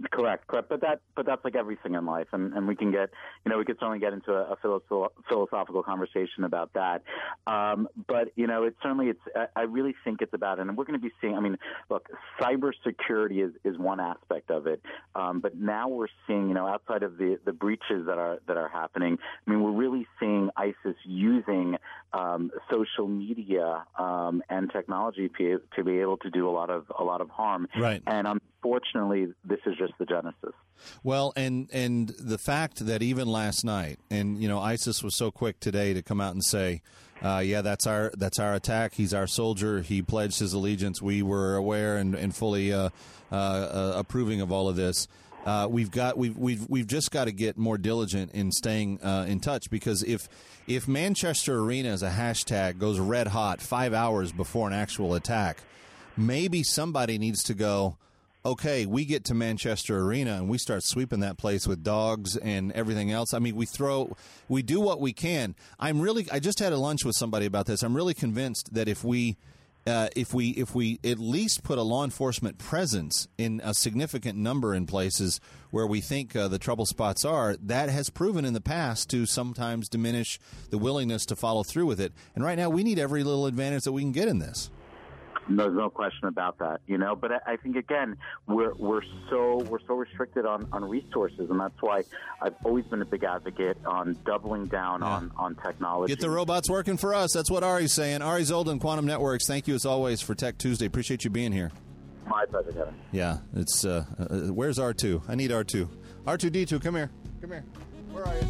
Correct, correct. But that, but that's like everything in life, and, and we can get, you know, we could certainly get into a, a philosoph- philosophical conversation about that. Um, but you know, it's certainly, it's. I really think it's about, and we're going to be seeing. I mean, look, cybersecurity is, is one aspect of it, um, but now we're seeing, you know, outside of the, the breaches that are that are happening. I mean, we're really seeing ISIS using um, social media um, and technology to, to be able to do a lot of a lot of harm. Right. And unfortunately, this is just the genesis. Well, and and the fact that even last night, and you know, ISIS was so quick today to come out and say, uh, "Yeah, that's our that's our attack. He's our soldier. He pledged his allegiance. We were aware and and fully uh, uh, uh, approving of all of this." Uh, we've got we've we've we've just got to get more diligent in staying uh, in touch, because if if Manchester Arena as a hashtag goes red hot five hours before an actual attack, maybe somebody needs to go, okay, we get to Manchester Arena and we start sweeping that place with dogs and everything else. I mean, we throw, we do what we can. I'm really, I just had a lunch with somebody about this. I'm really convinced that if we, uh, if we, if we at least put a law enforcement presence in a significant number in places where we think uh, the trouble spots are, that has proven in the past to sometimes diminish the willingness to follow through with it. And right now, we need every little advantage that we can get in this. There's no question about that, you know. But I, I think again, we're we're so we're so restricted on, on resources, and that's why I've always been a big advocate on doubling down yeah. on, on technology. Get the robots working for us. That's what Ari's saying. Ari Zoldan, Quantum Networks. Thank you as always for Tech Tuesday. Appreciate you being here. My pleasure, Kevin. Yeah, it's uh, uh, where's R two? I need R two. R two D two, come here. Come here. Where are you?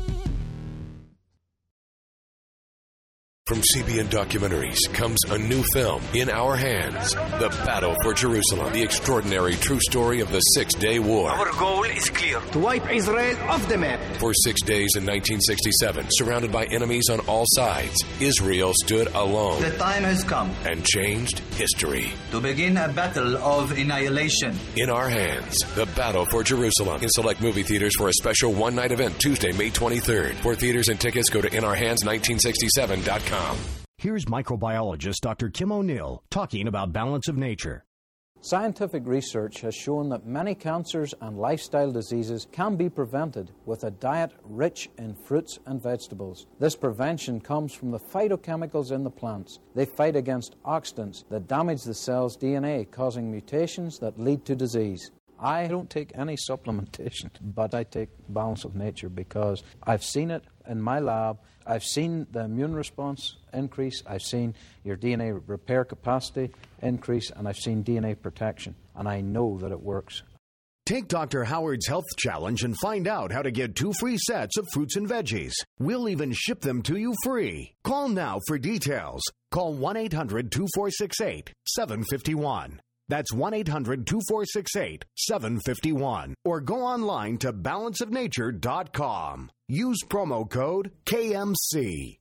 From C B N Documentaries comes a new film, In Our Hands, The Battle for Jerusalem, the extraordinary true story of the Six-Day War. Our goal is clear, to wipe Israel off the map. For six days in nineteen sixty-seven, surrounded by enemies on all sides, Israel stood alone. The time has come. And changed history. To begin a battle of annihilation. In Our Hands, The Battle for Jerusalem. In select movie theaters for a special one-night event Tuesday, May twenty-third. For theaters and tickets, go to in our hands nineteen sixty-seven dot com. Here's microbiologist Doctor Kim O'Neill talking about balance of nature. Scientific research has shown that many cancers and lifestyle diseases can be prevented with a diet rich in fruits and vegetables. This prevention comes from the phytochemicals in the plants. They fight against oxidants that damage the cell's D N A, causing mutations that lead to disease. I don't take any supplementation, but I take Balance of Nature because I've seen it in my lab. I've seen the immune response increase. I've seen your D N A repair capacity increase, and I've seen D N A protection, and I know that it works. Take Doctor Howard's Health Challenge and find out how to get two free sets of fruits and veggies. We'll even ship them to you free. Call now for details. Call one eight hundred two four six eight seven five one. That's one eight hundred two four six eight seven five one. Or go online to balance of nature dot com. Use promo code K M C.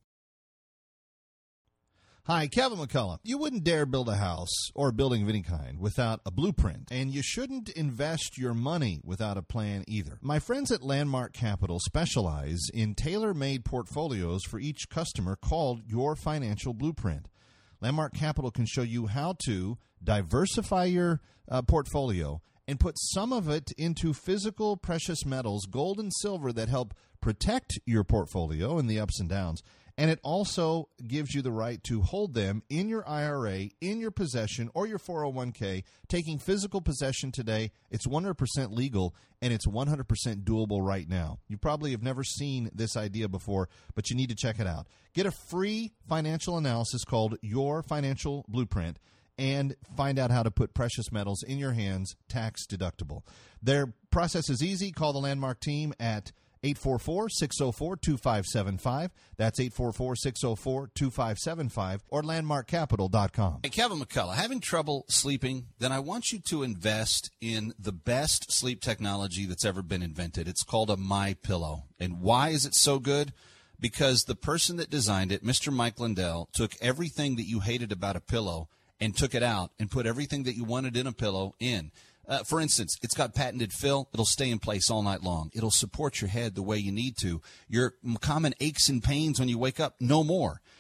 Hi, Kevin McCullough. You wouldn't dare build a house or a building of any kind without a blueprint, and you shouldn't invest your money without a plan either. My friends at Landmark Capital specialize in tailor-made portfolios for each customer called Your Financial Blueprint. Landmark Capital can show you how to diversify your uh, portfolio and put some of it into physical precious metals, gold and silver, that help protect your portfolio in the ups and downs. And it also gives you the right to hold them in your I R A, in your possession, or your four oh one k. Taking physical possession today, it's one hundred percent legal, and it's one hundred percent doable right now. You probably have never seen this idea before, but you need to check it out. Get a free financial analysis called Your Financial Blueprint and find out how to put precious metals in your hands tax deductible. Their process is easy. Call the Landmark team at eight four four, six oh four, two five seven five. That's eight four four, six oh four, two five seven five or landmark capital dot com. Hey, Kevin McCullough, having trouble sleeping? Then I want you to invest in the best sleep technology that's ever been invented. It's called a MyPillow. And why is it so good? Because the person that designed it, Mister Mike Lindell, took everything that you hated about a pillow and took it out and put everything that you wanted in a pillow in. Uh, for instance, it's got patented fill. It'll stay in place all night long. It'll support your head the way you need to. Your common aches and pains when you wake up, no more.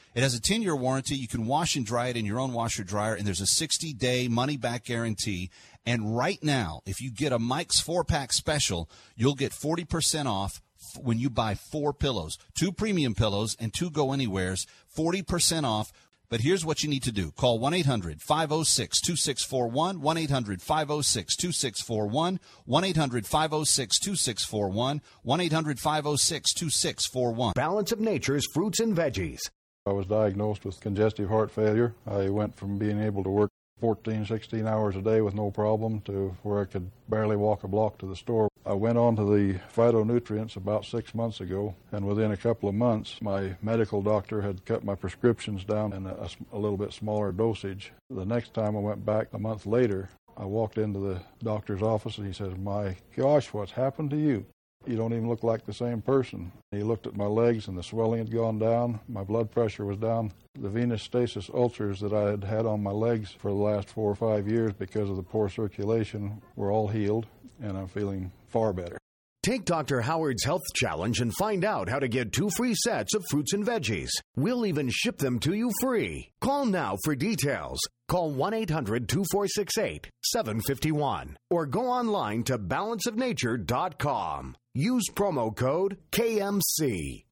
It has a ten-year warranty. You can wash and dry it in your own washer dryer, and there's a sixty-day money-back guarantee. And right now, if you get a Mike's four-pack special, you'll get forty percent off when you buy four pillows, two premium pillows and two go-anywheres, forty percent off. But here's what you need to do. Call one eight hundred five oh six two six four one, one eight hundred five oh six two six four one, one eight hundred five oh six two six four one, one eight hundred five oh six two six four one. Balance of Nature's fruits and veggies. I was diagnosed with congestive heart failure. I went from being able to work fourteen, sixteen hours a day with no problem to where I could barely walk a block to the store. I went on to the phytonutrients about six months ago, and within a couple of months, my medical doctor had cut my prescriptions down in a, a little bit smaller dosage. The next time I went back a month later, I walked into the doctor's office, and he says, "My gosh, what's happened to you? You don't even look like the same person." He looked at my legs, and the swelling had gone down. My blood pressure was down. The venous stasis ulcers that I had had on my legs for the last four or five years because of the poor circulation were all healed, and I'm feeling far better. Take Doctor Howard's Health Challenge and find out how to get two free sets of fruits and veggies. We'll even ship them to you free. Call now for details. Call one eight hundred two four six eight seven five one or go online to balance of nature dot com. Use promo code K M C.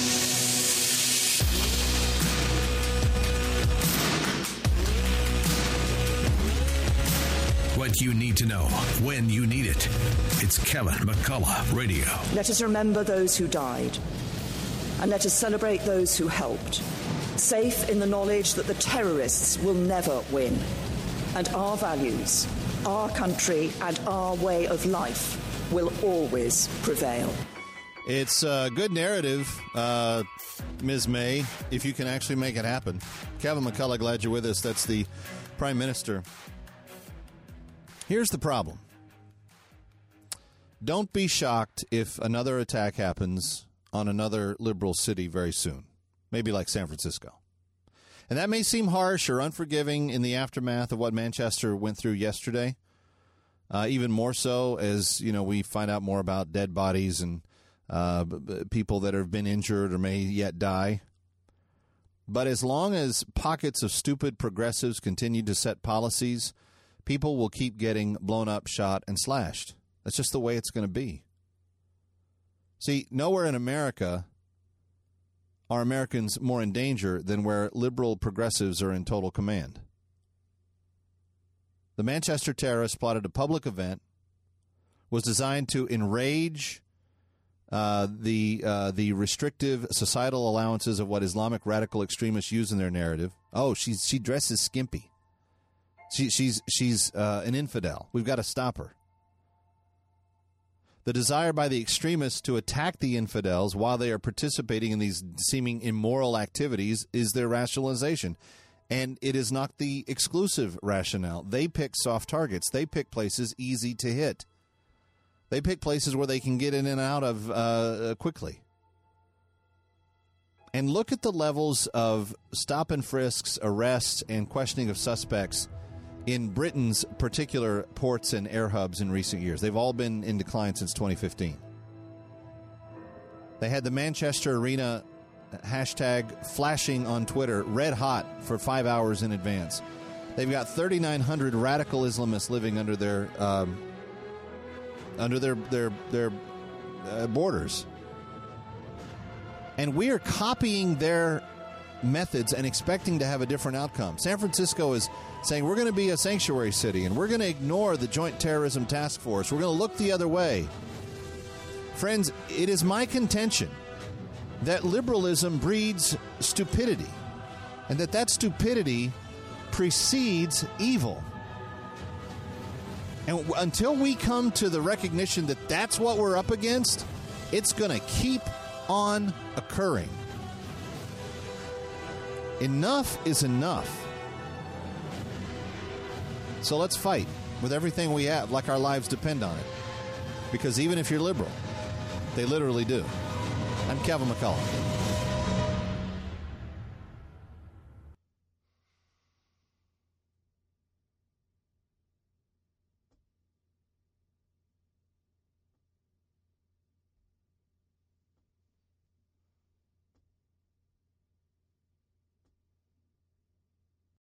What you need to know when you need it. It's Kevin McCullough Radio. Let us remember those who died, and let us celebrate those who helped, safe in the knowledge that the terrorists will never win, and our values, our country, and our way of life will always prevail. It's a good narrative, uh, Miz May, if you can actually make it happen. Kevin McCullough, glad you're with us. That's the Prime Minister. Here's the problem. Don't be shocked if another attack happens on another liberal city very soon, maybe like San Francisco. And that may seem harsh or unforgiving in the aftermath of what Manchester went through yesterday, uh, even more so as, you know, we find out more about dead bodies and uh, b- b- people that have been injured or may yet die. But as long as pockets of stupid progressives continue to set policies, people will keep getting blown up, shot, and slashed. That's just the way it's going to be. See, nowhere in America are Americans more in danger than where liberal progressives are in total command. The Manchester terrorists plotted a public event, was designed to enrage uh, the uh, the restrictive societal allowances of what Islamic radical extremists use in their narrative. Oh, she's, she dresses skimpy. She, she's she's uh, an infidel. We've got to stop her. The desire by the extremists to attack the infidels while they are participating in these seeming immoral activities is their rationalization. And it is not the exclusive rationale. They pick soft targets. They pick places easy to hit. They pick places where they can get in and out of uh, quickly. And look at the levels of stop and frisks, arrests, and questioning of suspects in Britain's particular ports and air hubs in recent years. They've all been in decline since twenty fifteen. They had the Manchester Arena hashtag flashing on Twitter, red hot, for five hours in advance. They've got thirty-nine hundred radical Islamists living under their um, under their their their uh, borders, and we are copying their methods and expecting to have a different outcome. San Francisco is saying we're going to be a sanctuary city and we're going to ignore the Joint Terrorism Task Force. We're going to look the other way. Friends, it is my contention that liberalism breeds stupidity and that that stupidity precedes evil. And w- until we come to the recognition that that's what we're up against, it's going to keep on occurring. Enough is enough. So let's fight with everything we have, like our lives depend on it. Because even if you're liberal, they literally do. I'm Kevin McCullough.